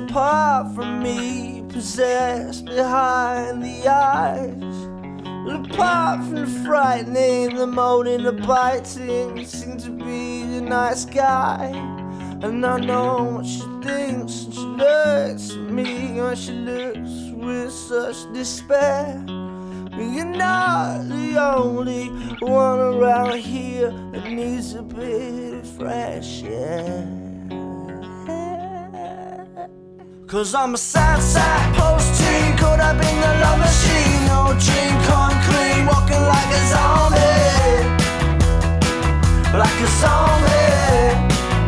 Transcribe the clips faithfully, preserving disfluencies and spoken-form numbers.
apart from me, possessed behind the eyes. Well, apart from the frightening, the moaning, the biting, you seem to be the nice guy. And I know what she thinks, and she looks at me, and she looks with such despair. You're not the only one around here that needs a bit of fresh air. Cause I'm a sad sack post-teen, caught up in the love machine. No dream come clean, walking like a zombie, like a zombie.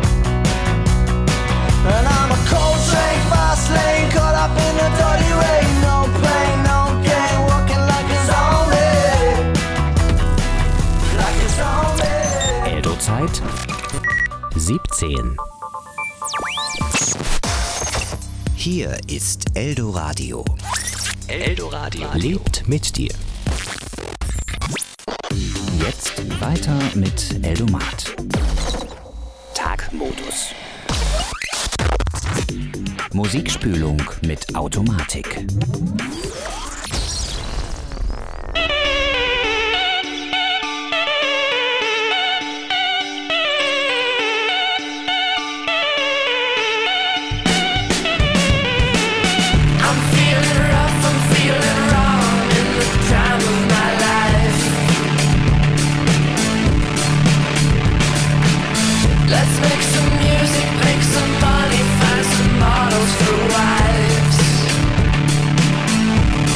And I'm a cold train, fast lane, caught up in the dirty rain. No pain, no gain, walking like a zombie, like a zombie. Eldo-Zeit siebzehn. Hier ist Eldoradio. Eldoradio lebt mit dir. Jetzt weiter mit Eldomat. Tagmodus. Musikspülung mit Automatik. Let's make some music, make some money, find some models for wives.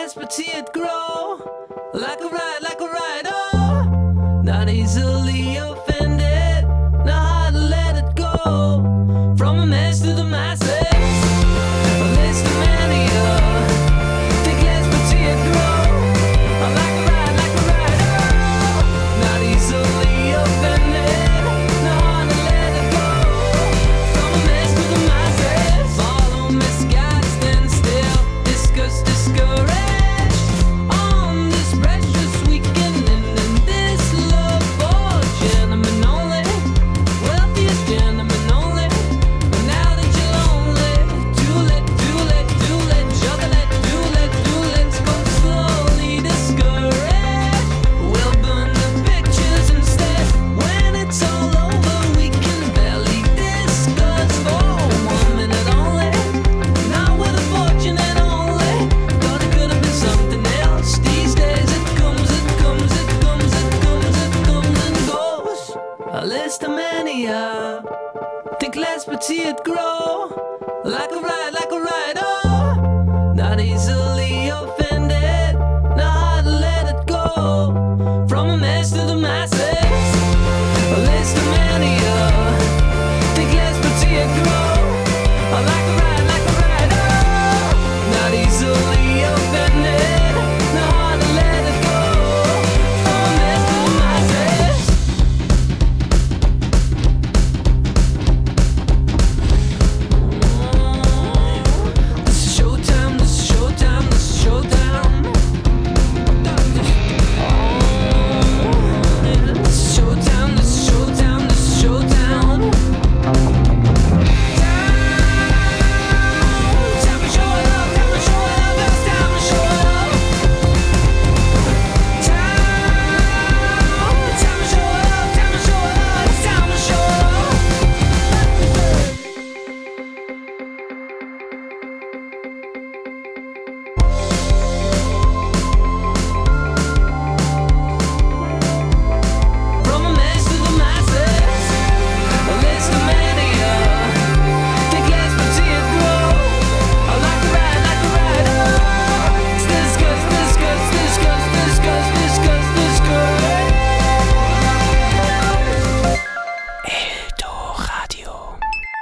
glass, but see it grow like a ride, like a ride. Oh, not easily offended, not hard to let it go. From a mess to the masses, a list of many. The glass, but see it grow like a ride, like a ride. Oh, not easily offended, not hard to let it go. From a mess to the masses, follow misguided, stand still, discuss, discouraged on this precious weekend and in this love for gentlemen only, wealthiest gentlemen only. But now that you're lonely, too late, too late, too late, juggle it, too late, too late, go slowly discouraged. We'll burn the pictures instead. When it's all over, we can barely discuss for one minute only. Not with a fortune and only. Thought it could have been something else. These days it comes, it comes, it comes, it comes, it comes and goes. A list of mania. Think less but see it grow. Like a ride, like a ride. Oh, not easily offended, not hard to let it go. From a mess to the masses, a list of mania. Think less but see it grow. Like a ride, like a ride. Oh, not easily offended, not hard to let it go. From a mess to the masses. This is showtime, this is showtime, this is showtime. This is showtime, this is showtime, this is showtime. Time to show it up, time to show it up, it's time to show it up. Time, time to show it up, time to show it up, it's time to show it up. From a mess to the masses, a list of mania. Think less but see it grow. Like a ride, like a ride. Oh, discuss, discuss, discuss, discuss, discuss, discuss. Eldoradio.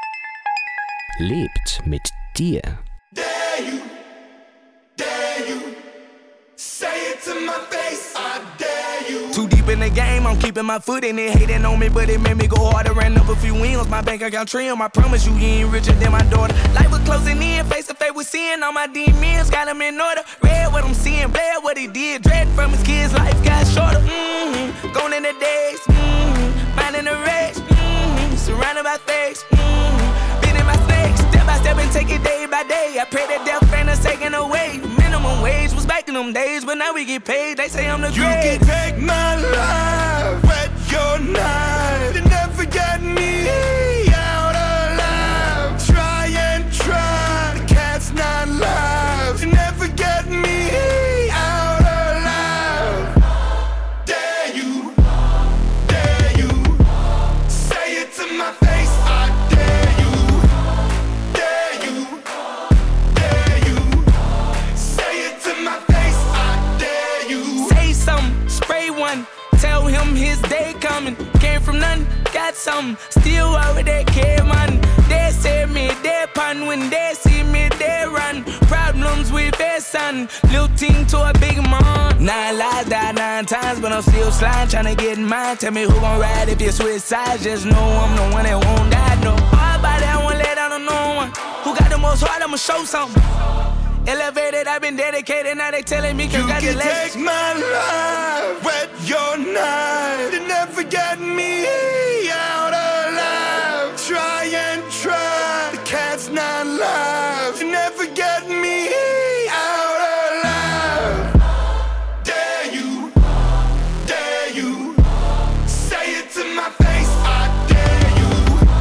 Lebt mit dir. Dare you, dare you, say it to my face, I dare you. Too deep in the game, I'm keeping my foot in it. Hating on me, but it made me go harder. Ran up a few wins, my bank account trim. I promise you, he ain't richer than my daughter. Life was closing in, face to face with sin. All my demons got him in order. Read what I'm seeing, bled what he did. Dread from his kids, life got shorter. Mm-hmm. Gone in the days, mm-hmm. Finding the race, mm-hmm. Surrounded by fakes, mm-hmm. Been in my snakes, step by step and take it day by day. I pray that death ain't us taken away. Minimum wage was back in them days, but now we get paid. They say I'm the You great. can take my life, wet your knife. You never get me out alive. Try and try, the cat's not live. You never get me out alive. Dare you, dare you, say it to my face, I dare you. Dare you, dare you, say it to my face, I dare you. Say something, spray one. Tell him his day coming. Came from nothing, got something. Still over there, care man. They say me, they pun. When they see me, they run. Problems with their son. Little team to a big man. Nine lives died nine times, but I'm still sliding, trying to get in mine. Tell me who gon' ride if you switch sides. Just know I'm the one that won't die. No, all about it, I won't let down on no one. Who got the most heart, I'ma show something. Elevated, I've been dedicated, now they telling me You can congratulations. take my life, wet your knife. You never get me out alive. Try and try, the cat's not live. You never get me out alive. Dare you, dare you, say it to my face, I dare you.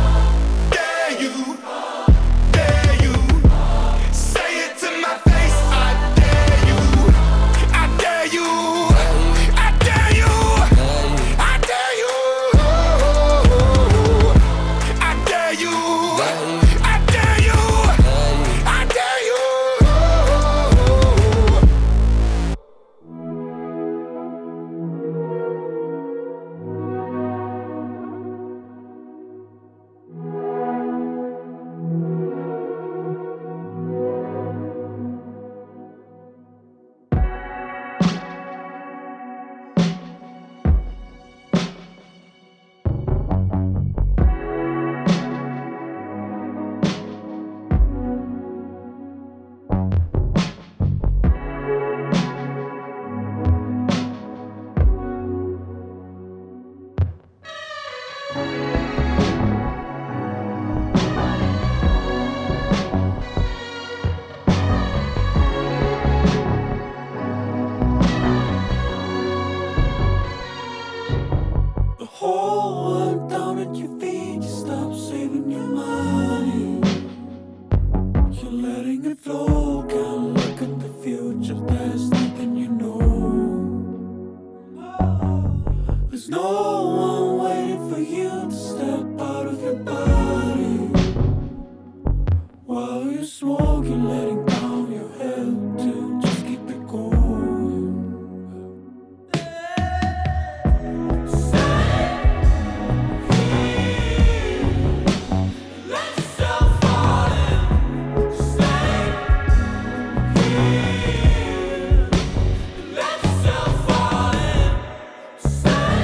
Dare you, dare you, say it to my face, I dare you. I dare you, I dare you, I dare you. make you stop saving your money. You're letting it flow, can't look at the future, there's nothing you know. There's no one waiting for you to step out of your body. While you're smoking, letting down your head to just keep it going. Stay here, let yourself fall in. Stay here, let yourself fall in. Stay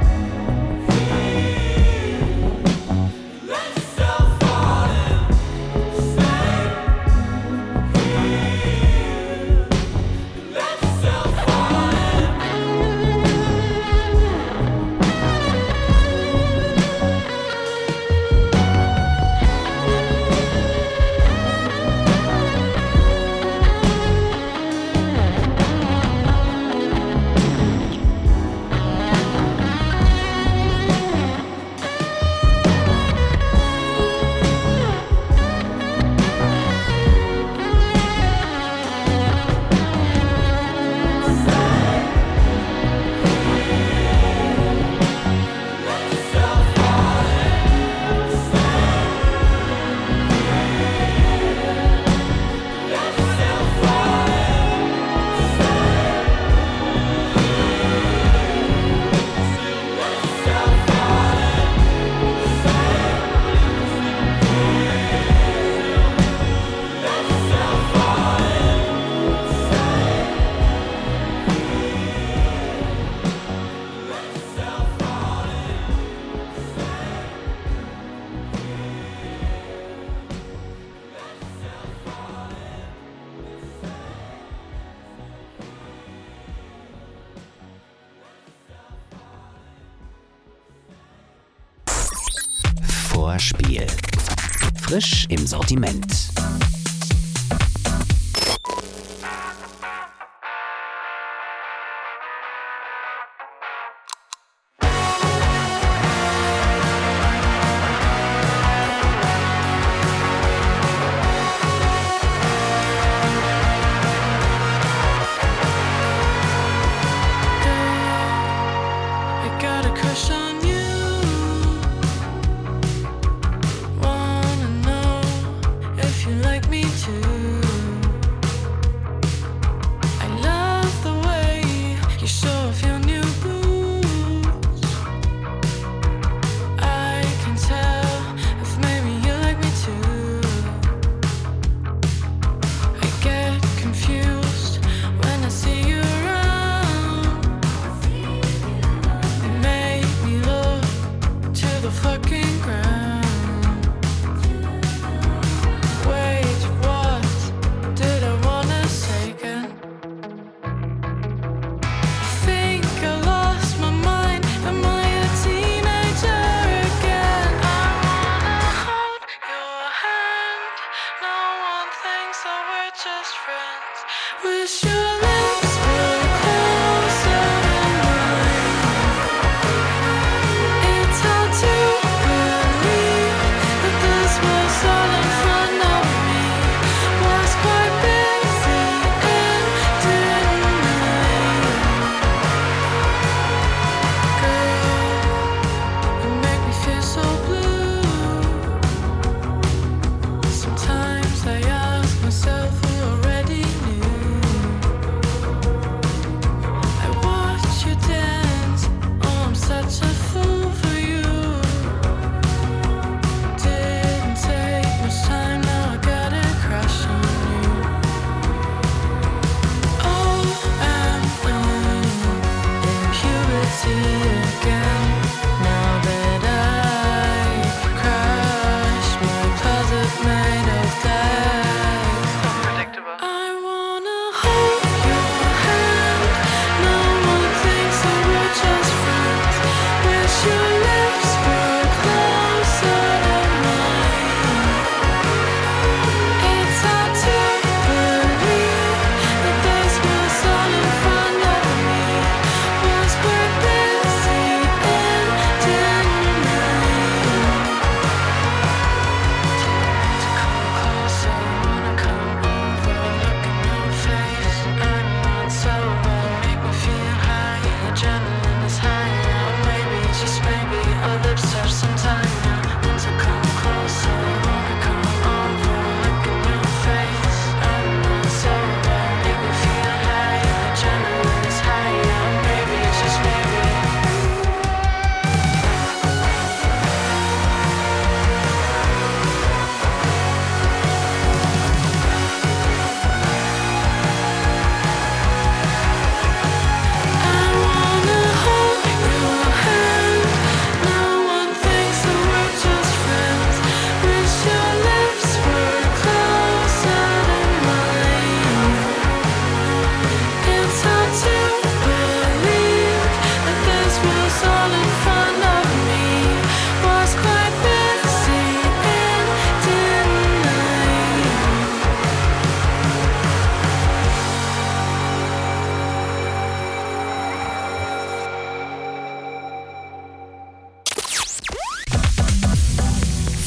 here, let yourself fall in. Stay here, let yourself fall in. Vorspiel. Frisch im Sortiment. I got a crush on you. Wanna know if you like me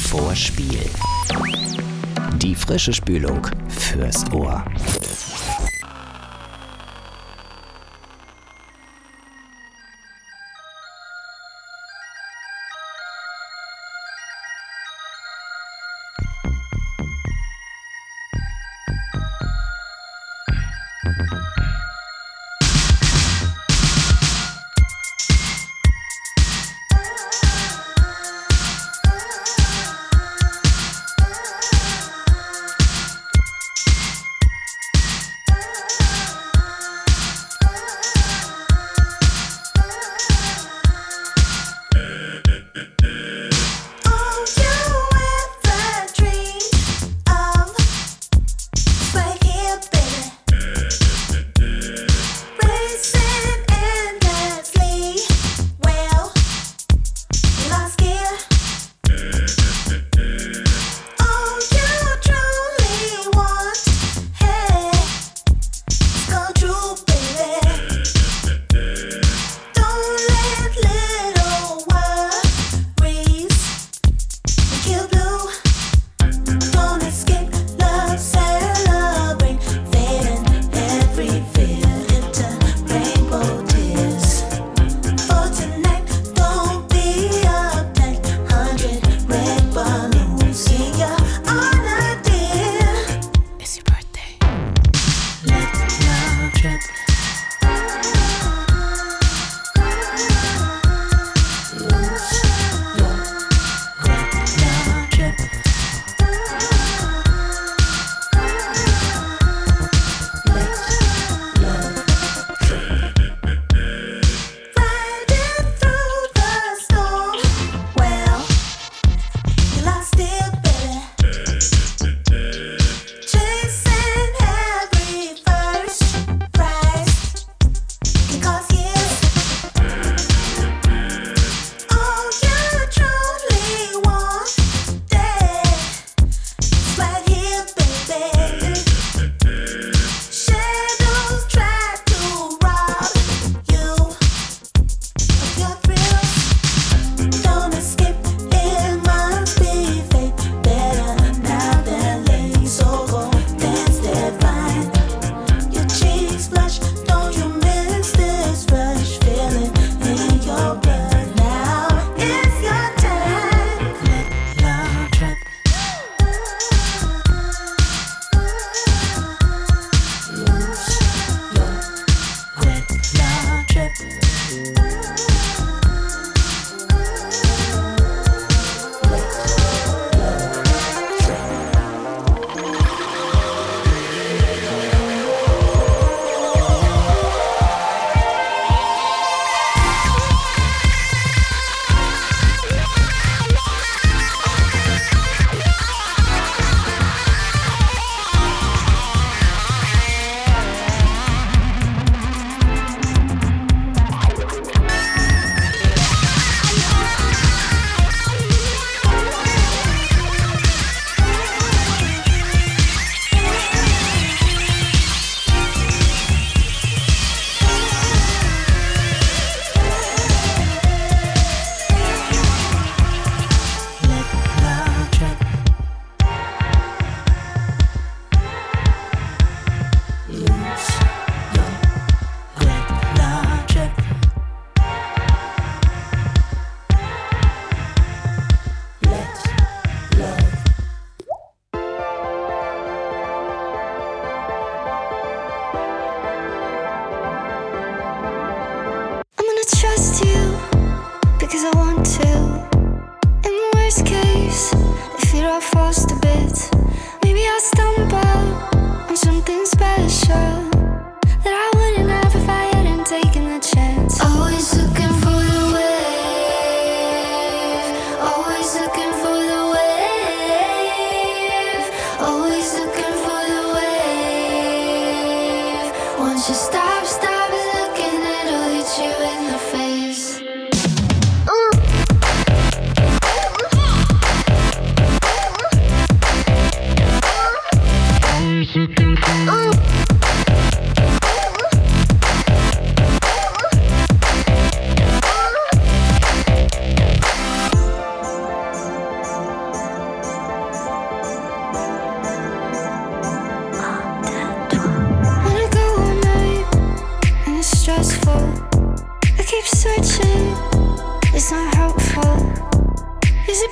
vor Spiel. Die frische Spülung fürs Ohr.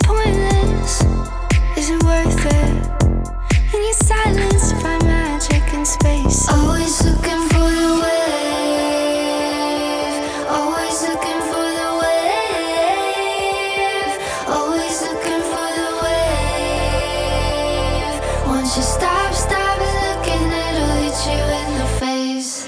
pointless? Is it worth it? In your silence, find magic in space. Always looking for the wave. Always looking for the wave. Always looking for the wave. Once you stop, stop looking, it'll hit you in the face.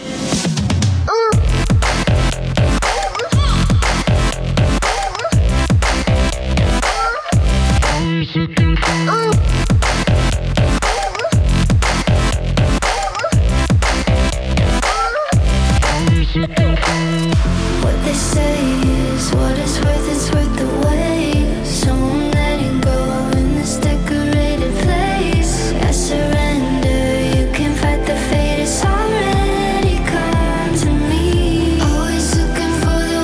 What they say is what it's worth, it's worth the wait. So I'm letting go in this decorated place. I surrender, you can fight the fate, it's already come to me. Always looking for the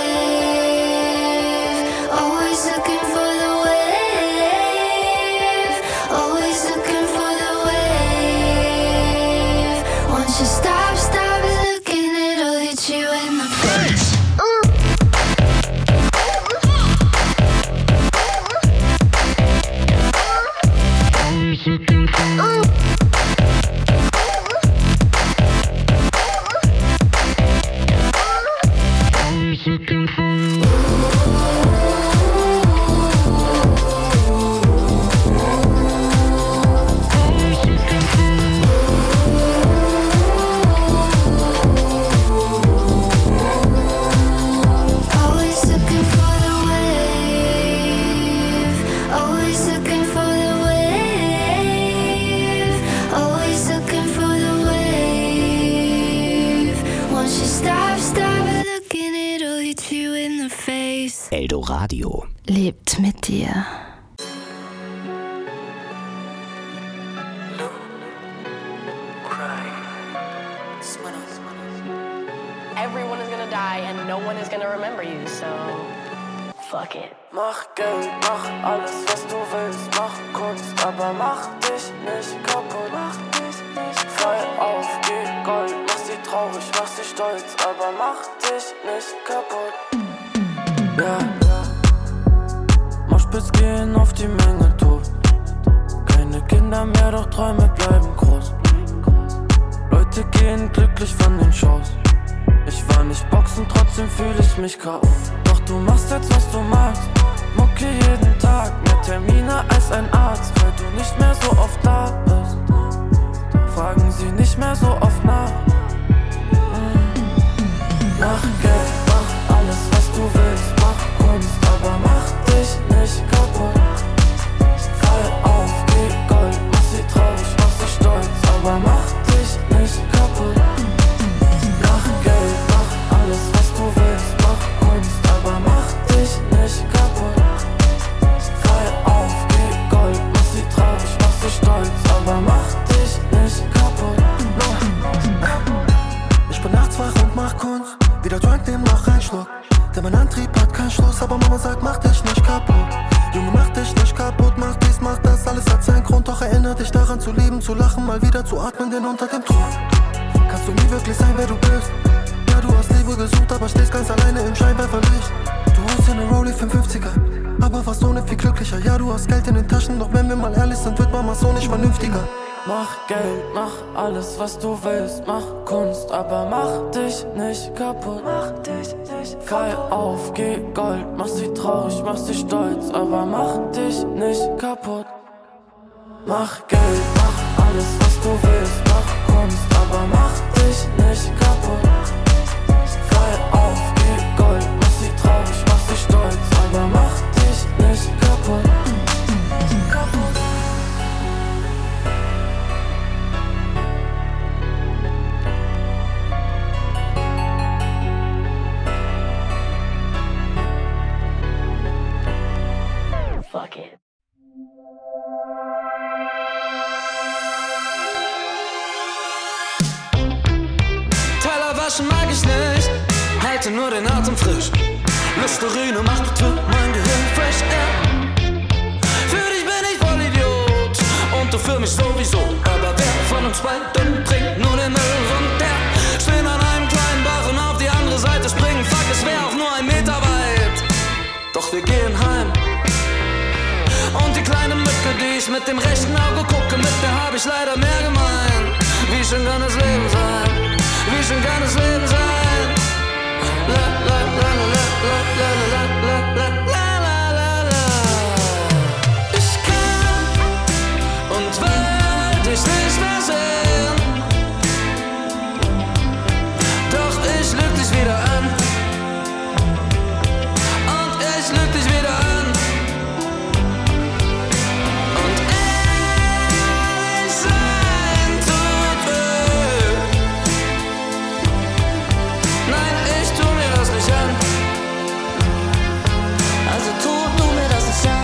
wave. Always looking for the wave. Always looking for the wave. Once you stop, stop looking, it'll hit you in the face. Always looking for the wave. Always looking for the wave. Always looking for the wave. Once you stop, stop looking, it'll hit you in the face. Eldoradio. Lebt mit dir. Everyone is gonna die and no one is gonna remember you, so fuck it. Mach Geld, mach alles, was du willst, mach Kunst, aber mach dich nicht kaputt. Mach dich nicht Fall auf, geh Gold, mach sie traurig, mach sie stolz, aber mach dich nicht kaputt. Ja, ja. Moshpits gehen auf die Menge tot. Keine Kinder mehr, doch Träume bleiben groß. Leute gehen glücklich von den Shows. Ich war nicht boxen, trotzdem fühl ich mich K O. Doch du machst jetzt, was du magst. Mucke jeden Tag, mehr Termine als ein Arzt. Weil du nicht mehr so oft da bist, fragen sie nicht mehr so oft nach. mm. Mach Geld, mach alles, was du willst. Mach Kunst, aber mach dich nicht kaputt. Fall auf, geh Gold, mach sie traurig, mach sie stolz, aber mach dich nicht kaputt. Mach Geld, mach alles, was du willst. Mach Kunst, aber mach dich nicht kaputt. Fall auf, geh Gold, mach sie traurig, mach sie stolz, aber mach dich nicht kaputt. Ich bin nachts wach und mach Kunst. Wieder Joint nehmen, mach einen Schluck. Denn mein Antrieb hat keinen Schluss, aber Mama sagt, mach dich nicht kaputt. Junge, mach dich nicht kaputt, mach dies, mach das, alles hat seinen Grund. Doch erinnere dich daran, zu leben, zu lachen, mal wieder zu atmen, denn unter dem Druck kannst du nie wirklich sein, wer du bist. Ja, du hast Liebe gesucht, aber stehst ganz alleine im Scheinwerferlicht. Du hast dir eine Rollie fünfundfünfziger, aber warst ohne viel glücklicher. Ja, du hast Geld in den Taschen, doch wenn wir mal ehrlich sind, wird Mama so nicht vernünftiger. Mach Geld, mach alles, was du willst. Mach Kunst, aber mach dich nicht kaputt. Mach dich nicht kaputt. Fall auf, geh Gold, mach sie traurig, mach sie stolz, aber mach dich nicht kaputt. Mach Geld, mach alles, was du willst. Mach Kunst, aber mach dich nicht kaputt. Fall auf, geh Gold, mach sie traurig, mach sie stolz, aber mach dich nicht kaputt. Fuck it. Teller waschen mag ich nicht, halte nur den Atem frisch. Listerine macht die Tür, mein Gehirn fresh air. Für dich bin ich voll Idiot und du für mich sowieso. Aber wer von uns beiden bringt nur den Müll runter? Stehen an einem kleinen Bach und auf die andere Seite springen. Fuck, es wär auch nur ein Meter weit. Doch wir gehen heim, ich mit dem rechten Auge gucke, mit der hab ich leider mehr gemein. Wie schön kann das Leben sein? Wie schön kann das Leben sein? La la la la la la la la la la la la la. Ich kann und will dich nicht mehr sehen, doch ich lüg dich wieder an. Und ich lüg dich wieder an. Und ehrlich sein tut weh. Nein, ich tu mir das nicht an. Also tu du mir das nicht an.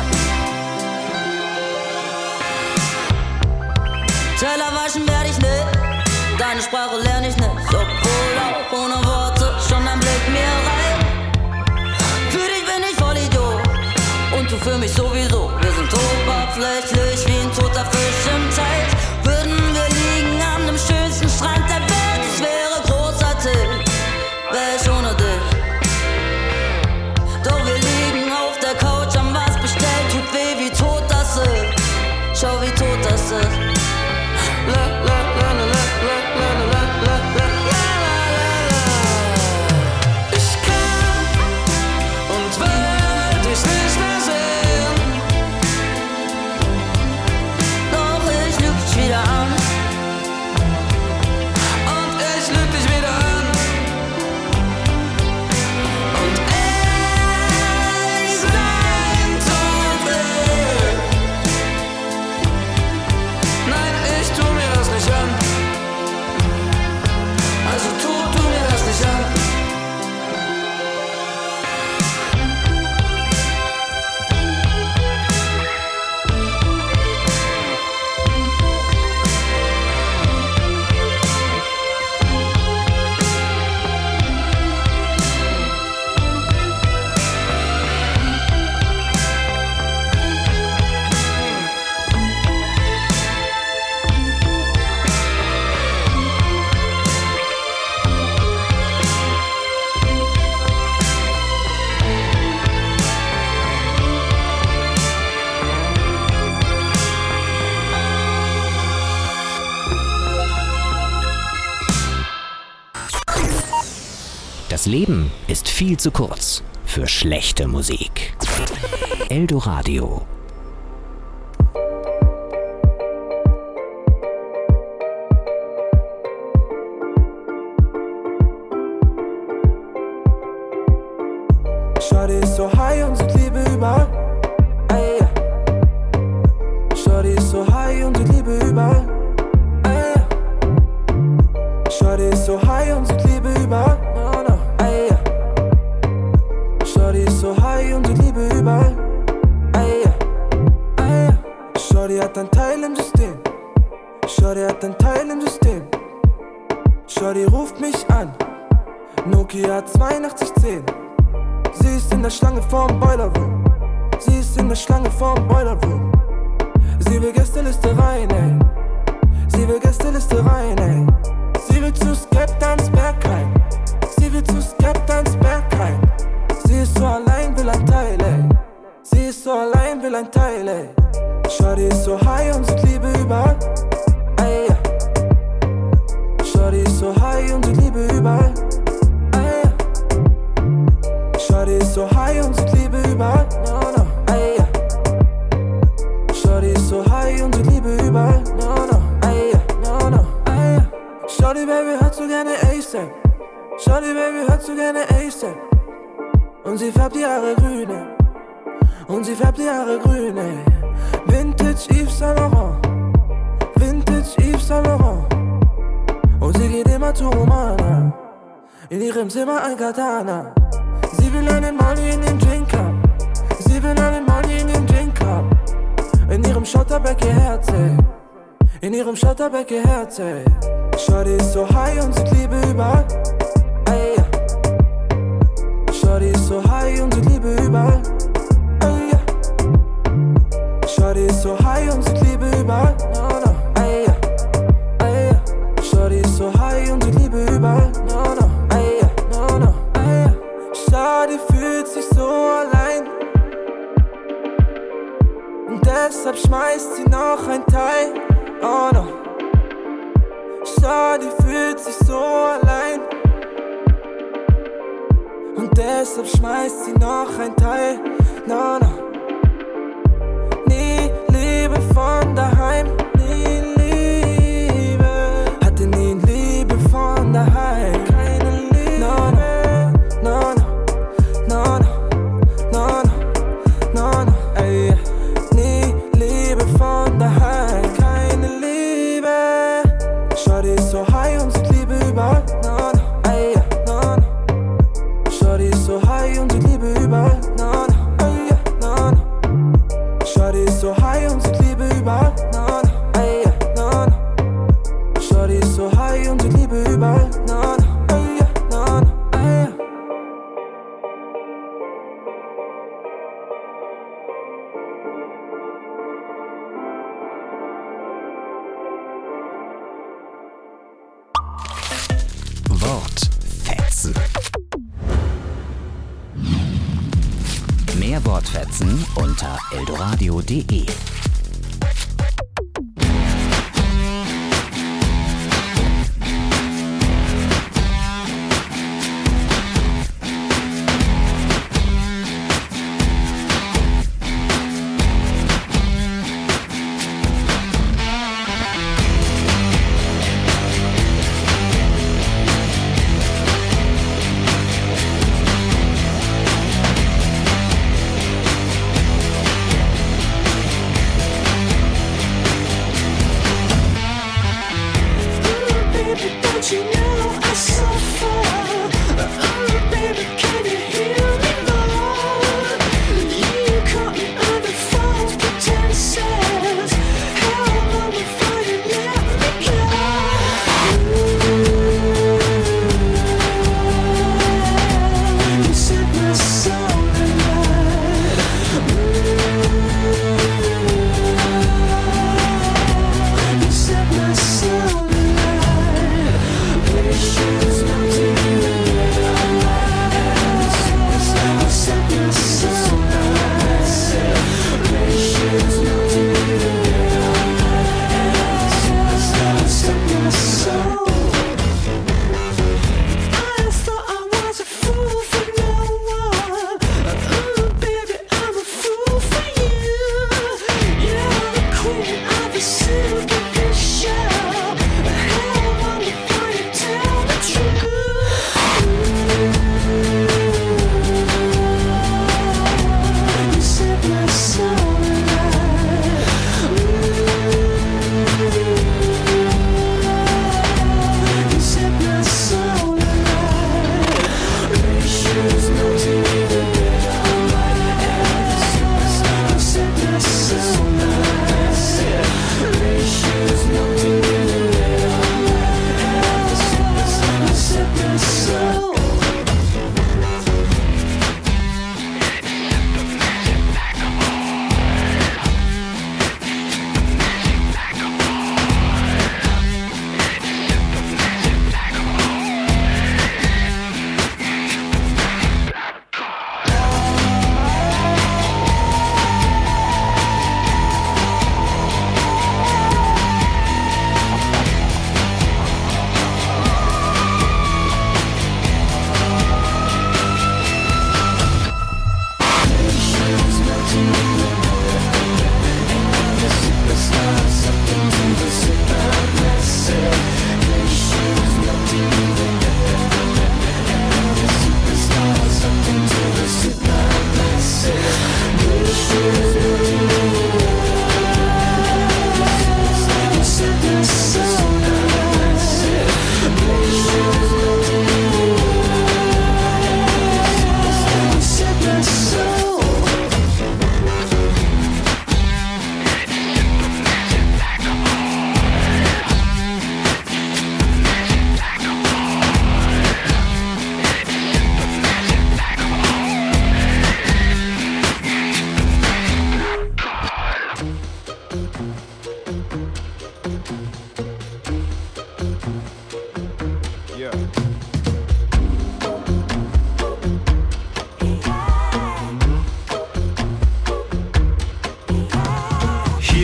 Teller waschen werd ich nicht, deine Sprache lern ich nicht, obwohl auch ohne Worte schon ein Blick mir reicht. Für dich bin ich voll Idiot und du für mich sowieso. Wir sind oberflächlich wie ein toter Fisch im Teich. Würden wir liegen an dem schönsten Strand der Welt, es wäre großartig, wär ich ohne dich. Doch wir liegen auf der Couch, haben was bestellt, tut weh, wie tot das ist. Schau, wie tot das ist. La la la la la la la la la la la la. Ich kann und will dich nicht mehr sehen, doch ich lüg dich wieder an. Und ich lüg dich wieder an. Und ehrlich sein tut weh. Nein, ich tu mir das nicht an. Also tu du mir das nicht an. Das Leben ist viel zu kurz für schlechte Musik. Eldoradio. Shorty ist so high und sieht Liebe überall. Ey, yeah. Shorty ist so high und sieht Liebe überall. Ey, yeah. Shorty ist so high und sieht Liebe überall. No, no. Ey, yeah. Shorty ist so high und sieht Liebe überall. Ey, yeah. Ey, yeah. Shorty hat ein Teil im System. Shorty hat ein Teil im System. Shorty ruft mich an. Nokia zweiundachtzig zehn. Sie ist in der Schlange vorm Boiler Room. Sie ist in der Schlange vorm Boiler Room. Sie will Gästeliste rein, ey. Sie will Gästeliste rein, ey. Sie will zu Skeptans Bergheim. Sie will zu Skeptans Bergheim. Sie ist so allein, will ein Teil, ey. Sie ist so allein, will ein Teil, ey. Shorty ist so high und sieht Liebe überall. Ey, yeah. Shorty ist so high und sieht Liebe überall. Shorty ist so high und sieht Liebe überall. No, no. Ey, yeah. Shorty ist so high und sieht Liebe überall. No, no. Ey, yeah. No, no. Ey, yeah. Shorty Baby hört so gerne A$AP. Shorty Baby hört so gerne A$AP. Und sie färbt die Haare grün, ey. Und sie färbt die Haare grün, ey. Vintage Yves Saint Laurent. Vintage Yves Saint Laurent. Und sie geht immer zu Romana. In ihrem Zimmer ein Katana. Sie will einen Money in den Drink haben. Sie will einen Money in den Drink haben. In ihrem Schotterbeck ihr Herz, ey. In ihrem Schotterbeck ihr Herz, ey. Shorty ist so high und sieht Liebe überall. Ey, yeah. Shorty ist so high und sieht Liebe überall. Ey, yeah. Shorty ist so high und sieht Liebe überall. No, no. Ey, yeah. Ey, yeah. Shorty ist so high und sieht Liebe überall. No, no. Ey, yeah. No, no. Ey, yeah. Shorty fühlt sich so allein. Und deshalb schmeißt sie noch ein Teil. Oh no. Schau, die fühlt sich so allein. Und deshalb schmeißt sie noch ein Teil. No, no. Nie Liebe von daheim. Nie Liebe. Hatte nie Liebe von daheim. Keine Liebe. No, no, no, no, no, no, no, no, ey. Nie Liebe von daheim. Keine Liebe. Shorty ist so high und sieht Liebe überall. No, no, ey, no, no. Shorty ist so high und sieht Liebe überall. No, no, ey, no, no. Shorty ist so high und sieht Liebe überall. No, no, ey, no, no. Shorty ist so high und sieht Liebe überall. No, no, ey, no, no, ey. Wortfetzen. Mehr Wortfetzen unter eldoradio punkt de.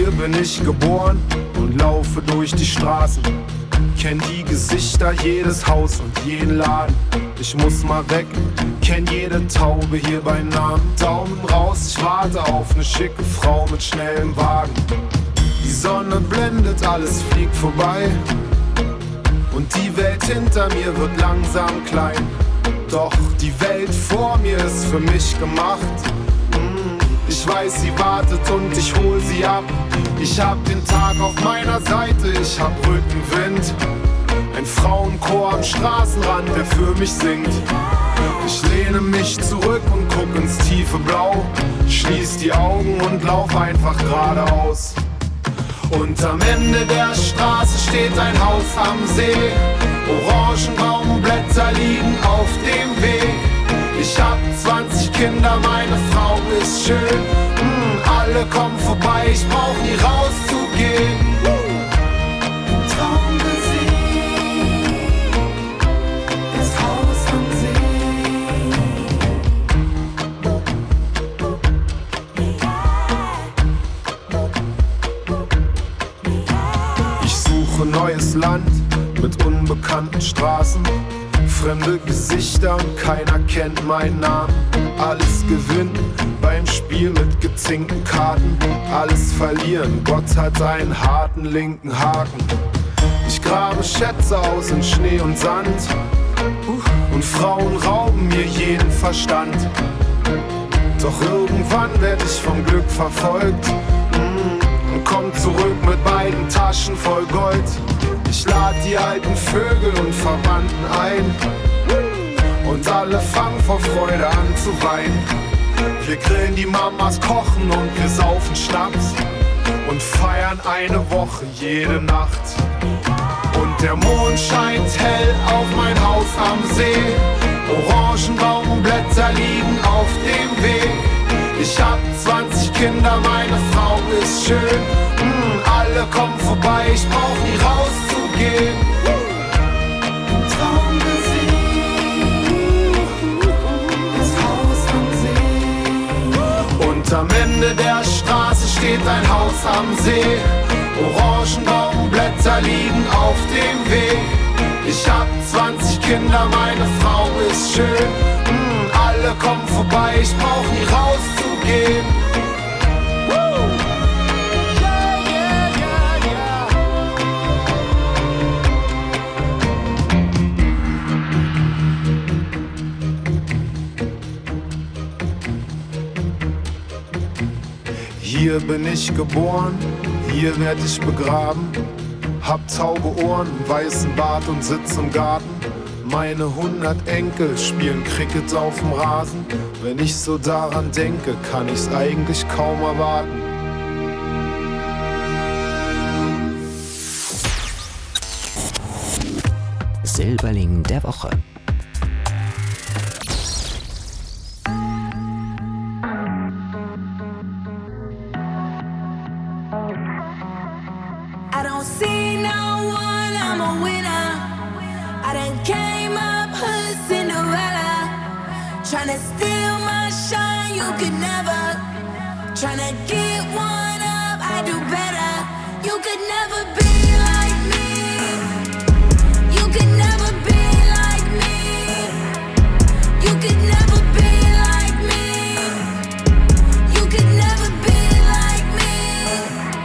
Hier bin ich geboren und laufe durch die Straßen. Kenn die Gesichter, jedes Haus und jeden Laden. Ich muss mal weg, kenn jede Taube hier bei Namen. Daumen raus, ich warte auf ne schicke Frau mit schnellem Wagen. Die Sonne blendet, alles fliegt vorbei. Und die Welt hinter mir wird langsam klein. Doch die Welt vor mir ist für mich gemacht. Ich weiß, sie wartet und ich hol sie ab. Ich hab den Tag auf meiner Seite, ich hab Rückenwind. Ein Frauenchor am Straßenrand, der für mich singt. Ich lehne mich zurück und guck ins tiefe Blau. Schließ die Augen und lauf einfach geradeaus. Und am Ende der Straße steht ein Haus am See. Orangenbaumblätter liegen auf dem Weg. Ich hab zwanzig Kinder, meine Frau ist schön. Mm, alle kommen vorbei, ich brauch nie rauszugehen. Traummusik, das Haus am See. Ich suche neues Land mit unbekannten Straßen. Fremde Gesichter und keiner kennt meinen Namen. Alles gewinnen beim Spiel mit gezinkten Karten. Alles verlieren, Gott hat einen harten linken Haken. Ich grabe Schätze aus in Schnee und Sand. Und Frauen rauben mir jeden Verstand. Doch irgendwann werd ich vom Glück verfolgt. Und komm zurück mit beiden Taschen voll Gold. Ich lad die alten Vögel und Verwandten ein. Und alle fangen vor Freude an zu weinen. Wir grillen, die Mamas kochen und wir saufen Schnaps. Und feiern eine Woche jede Nacht. Und der Mond scheint hell auf mein Haus am See. Orangenbaumblätter liegen auf dem Weg. Ich hab zwanzig Kinder, meine Frau ist schön. Mm, alle kommen vorbei, ich brauch nie rauszugehen. Traummusik, das Haus am See. Und am Ende der Straße steht ein Haus am See. Orangenbaumblätter liegen auf dem Weg. Ich hab zwanzig Kinder, meine Frau ist schön. Mm, alle kommen vorbei, ich brauch nie rauszugehen. Hier bin ich geboren, hier werd ich begraben. Hab taube Ohren, weißen Bart und sitz im Garten. Meine hundert Enkel spielen Cricket auf dem Rasen. Wenn ich so daran denke, kann ich's eigentlich kaum erwarten. Silberling der Woche. I don't see no one, I'm a winner. I done came up hood Cinderella. Tryna steal my shine, you could never. Tryna get one up, I do better. You could never be like me. You could never be like me. You could never be like me. You could never be like me.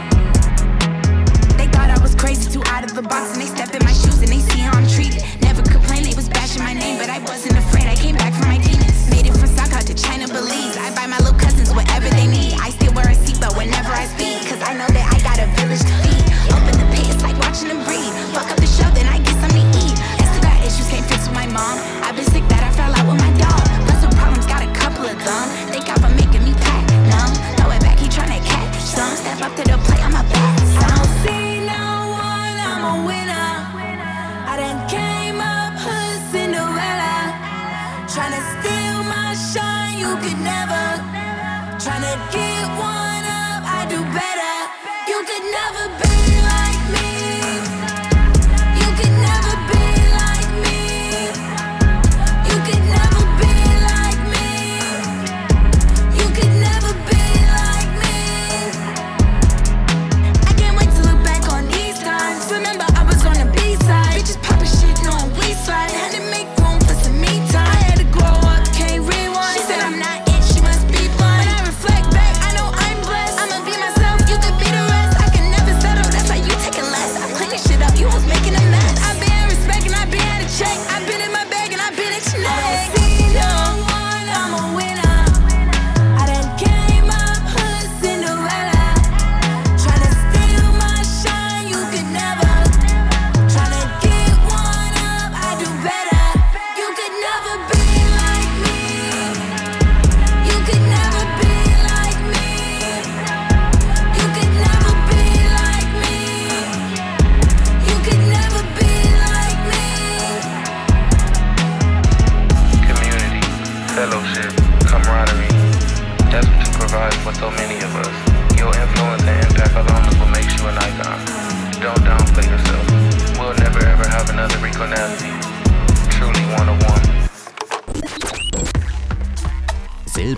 They thought I was crazy, too out of the box, and they step in my shoes and they see how I'm treated. Never complained, they was bashing my name, but I wasn't afraid. I came back from my demons. Made it from Stockholm to China, Belize. I buy my little cousins whatever they need. I still wear a seatbelt whenever I speak, cause I know that I got a village to feed. Open the pit, it's like watching them breathe. Fuck up the show, then I get something to eat. I still got issues, can't fix with my mom. I've been sick that I fell out with my dog. Plus some problems, got a couple of them. Thank God for making me pack numb. Throw it back, he tryna catch some. Step up to the plate, I'm a bad son. I don't see no one, I'm a winner. I done came up hood Cinderella. Tryna steal my shine, you could never. Tryna get one up, I do better. You could never be like me. You could never be like me. You could never be like me. You could never be like me.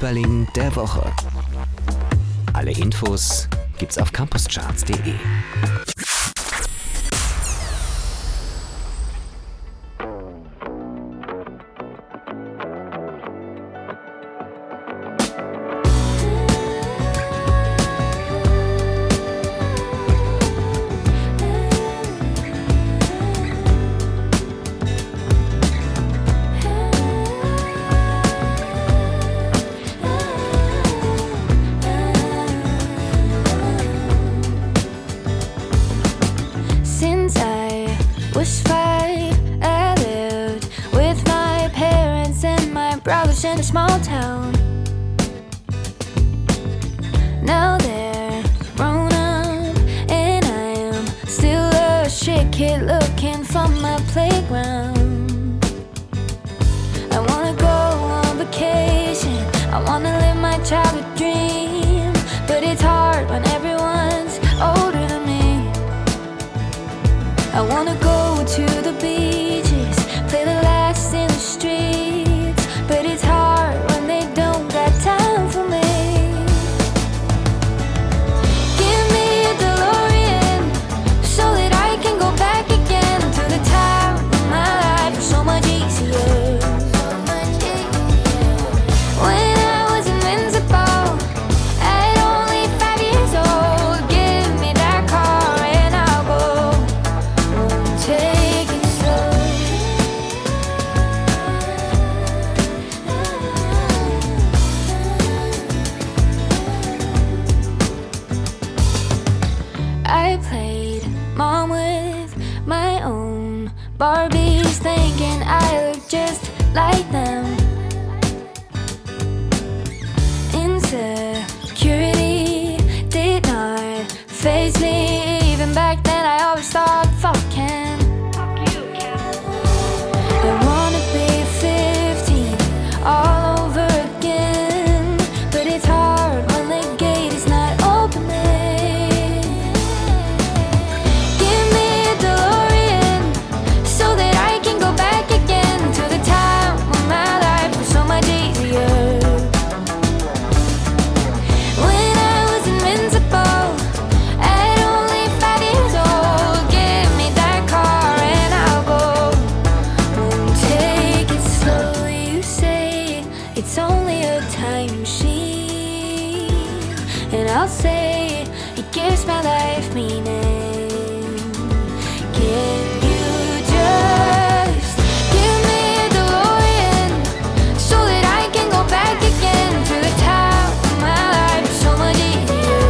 Liebling der Woche. Alle Infos gibt's auf campuscharts punkt de. In a small town. Now they're grown up, and I am still a shit kid looking for my playground. I wanna go on vacation, I wanna live my childhood dream, but it's hard when everyone's older than me. I wanna go to the beaches, play the last in the streets, but it's hard when they don't got time for me. Give me a DeLorean so that I can go back again to the time when my life was so much easier. When I was invincible at only five years old, give me that car and I'll go. Won't take it slow. I played mom with my own Barbies, thinking I look just like them. Insecurity did not faze me. Even back then I always thought, fuck Ken. I wanna be fifteen all over again, but it's hard when the gate is not opening. Give me a DeLorean so that I can go back again to the time when my life was so much easier. When I was invincible at only five years old, give me that car and I'll go. Won't take it slow. You say it's only a time machine, and I'll say it gives my life meaning. Can you just give me a DeLorean so that I can go back again to the time when my life was so much easier?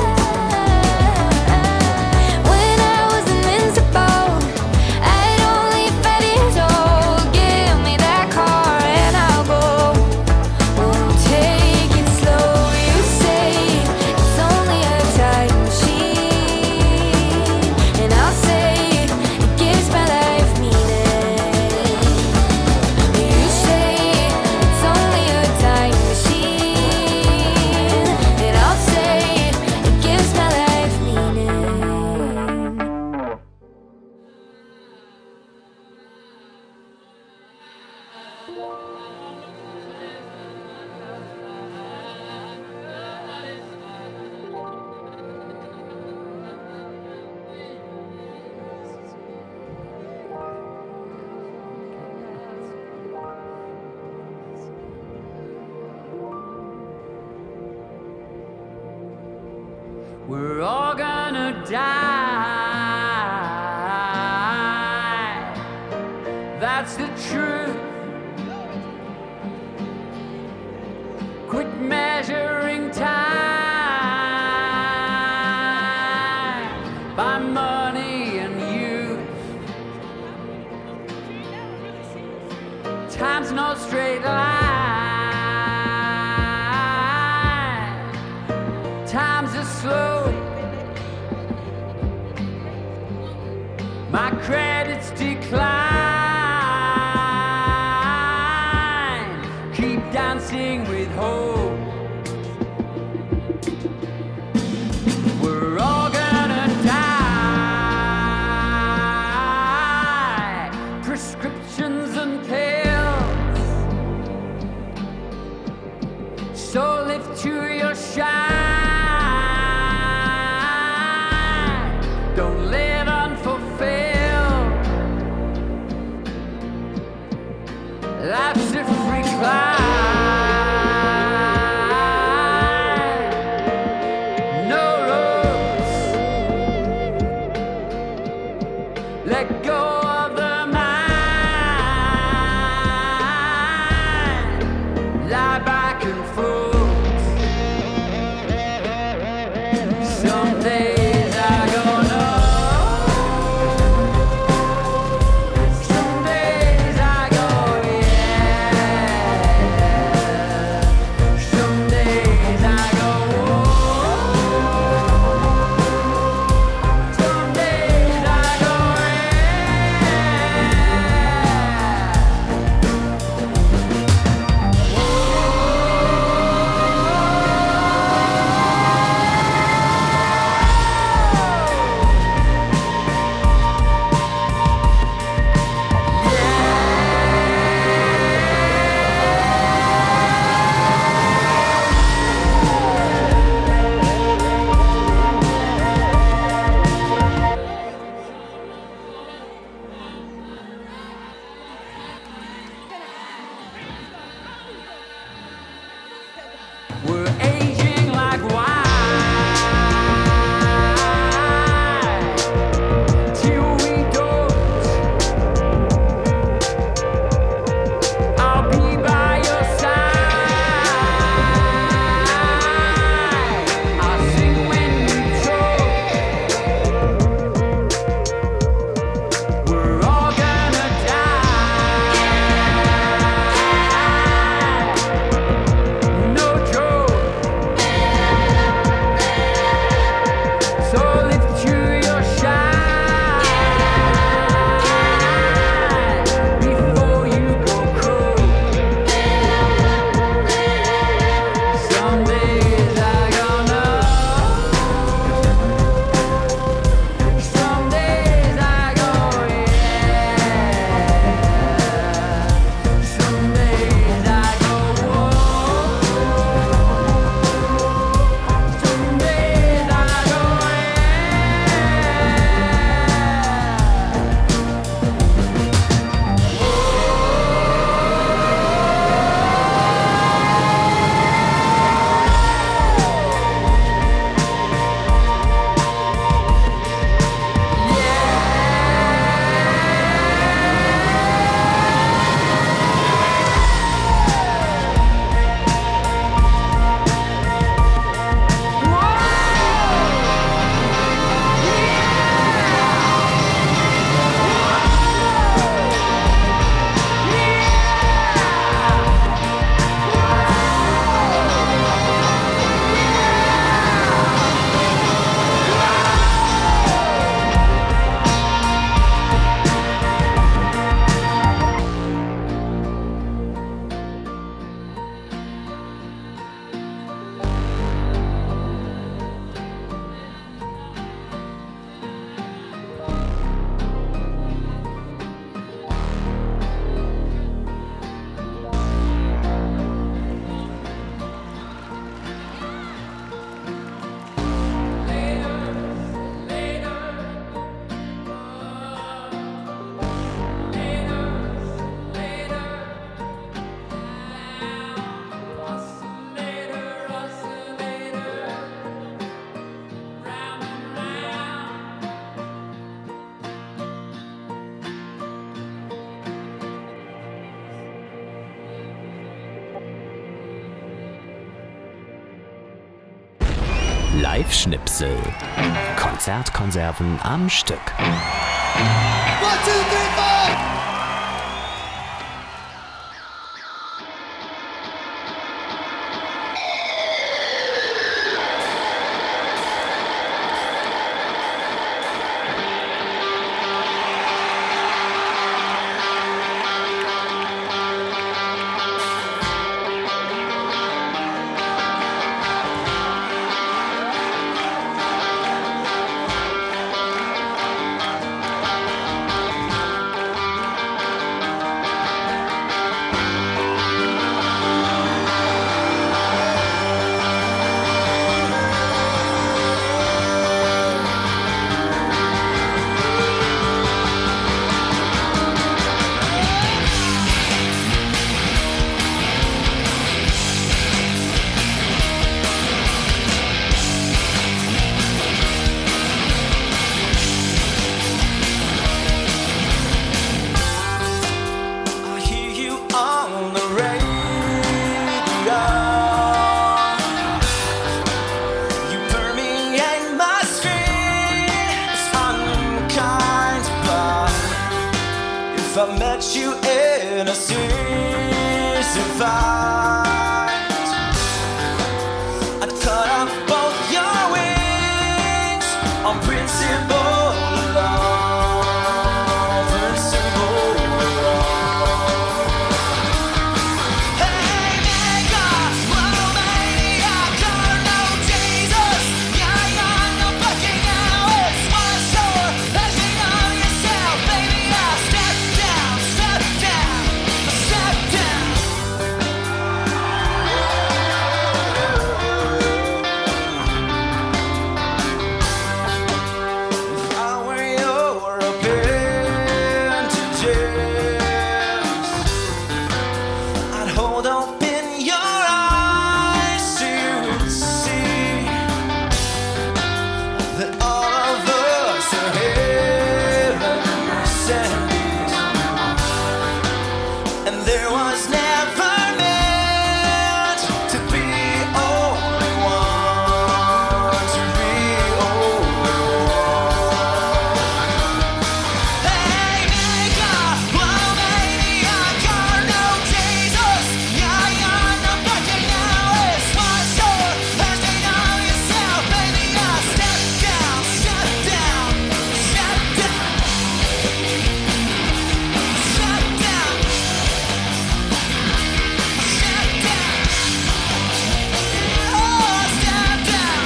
When I was invincible at only five years old, give me that car and I'll go. Won't take it slow. You say it's only a time machine, and I'll say it gives my life meaning. You say it's only a time machine, and I'll say it gives my life meaning. We're all gonna die. That's the truth. Quit measuring time by money and youth. Time's no straight line. Time's a slow. My credits decline. Keep dancing with hope. We're all gonna die. Prescriptions and pills. Live-Schnipsel. Konzertkonserven am Stück. One, two, three, four! If I met you in a series of fight, I'd cut off both your wings on principle alone, principle alone. Hey, nigga, Romania, don't know Jesus. Yeah, you're no fucking hours. One sure, let's be on yourself, baby. I step down, step down, step down. If I were European to James, I'd hold open your eyes to see that all of us are heaven sent, and there was never meant to be only one, to be only one. Hey, nigga, Romania, you're no Jesus. Yeah, you're no fucking hours. One sure, let's take on yourself, baby. I step down, step down, step down, step down, step down. Oh, step down.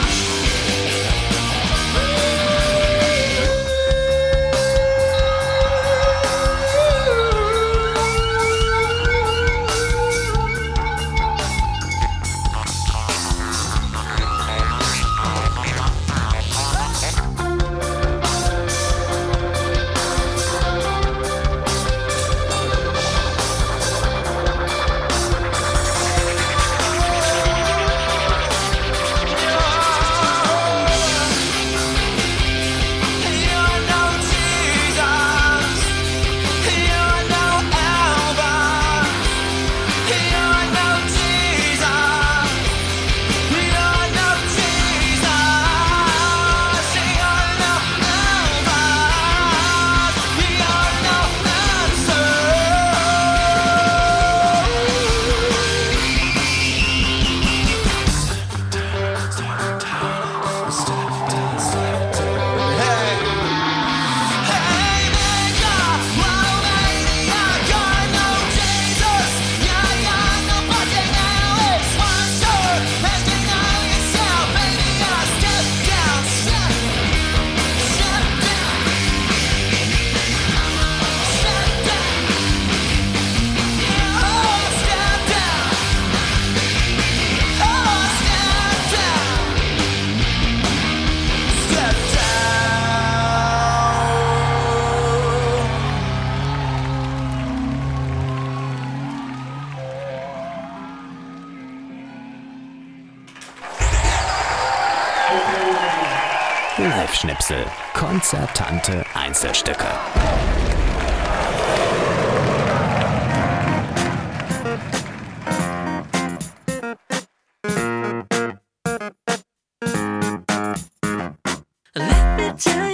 You're no Jesus. You're no Elvis. You're no Jesus. You're no Jesus. You're no Elvis. You're no answer. Hey, hey, nigga, Romania, you're no Jesus. Yeah, you're no fucking Alice. One sure, let's take on yourself, baby. I step down, step, step down, step down. Oh, step down. Oh, step down. Step Live-Schnipsel. Konzertante Einzelstücke. time.